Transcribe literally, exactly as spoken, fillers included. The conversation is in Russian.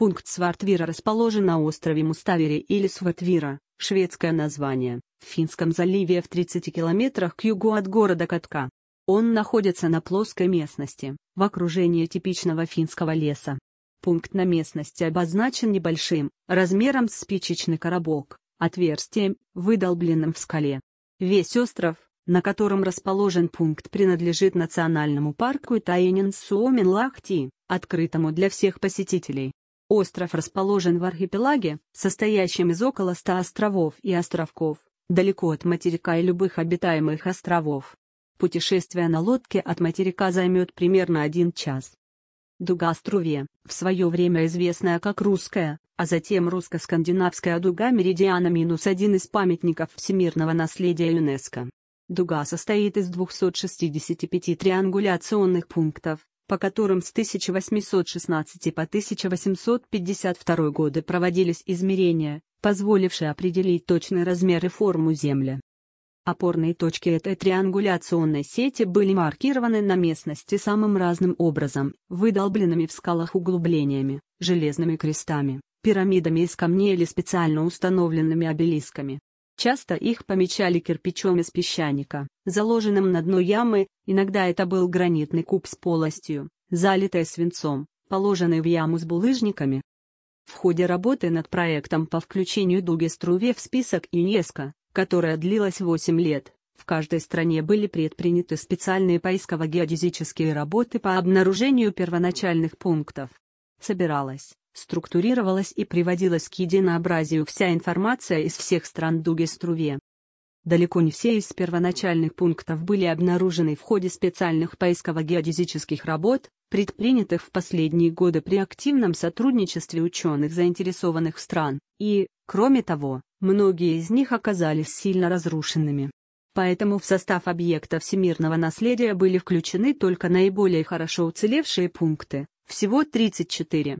Пункт Свартвира расположен на острове Муставире или Свартвира, шведское название, в Финском заливе в тридцати километрах к югу от города Котка. Он находится на плоской местности, в окружении типичного финского леса. Пункт на местности обозначен небольшим, размером с спичечный коробок, отверстием, выдолбленным в скале. Весь остров, на котором расположен пункт, принадлежит национальному парку Итаенен-Suomenlahti, открытому для всех посетителей. Остров расположен в архипелаге, состоящем из около ста островов и островков, далеко от материка и любых обитаемых островов. Путешествие на лодке от материка займет примерно один час. Дуга Струве, в свое время известная как русская, а затем русско-скандинавская дуга Меридиана минус один из памятников всемирного наследия ЮНЕСКО. Дуга состоит из двухсот шестидесяти пяти триангуляционных пунктов, по которым с тысяча восемьсот шестнадцатого по тысяча восемьсот пятьдесят второй годы проводились измерения, позволившие определить точный размер и форму Земли. Опорные точки этой триангуляционной сети были маркированы на местности самым разным образом: выдолбленными в скалах углублениями, железными крестами, пирамидами из камней или специально установленными обелисками. Часто их помечали кирпичом из песчаника, заложенным на дно ямы, иногда это был гранитный куб с полостью, залитой свинцом, положенный в яму с булыжниками. В ходе работы над проектом по включению дуги Струве в список ЮНЕСКО, которая длилась восемь лет, в каждой стране были предприняты специальные поисково-геодезические работы по обнаружению первоначальных пунктов. Собиралась, структурировалась и приводилась к единообразию вся информация из всех стран дуги Струве. Далеко не все из первоначальных пунктов были обнаружены в ходе специальных поисково-геодезических работ, предпринятых в последние годы при активном сотрудничестве ученых заинтересованных стран, и, кроме того, многие из них оказались сильно разрушенными. Поэтому в состав объекта всемирного наследия были включены только наиболее хорошо уцелевшие пункты, всего тридцать четыре.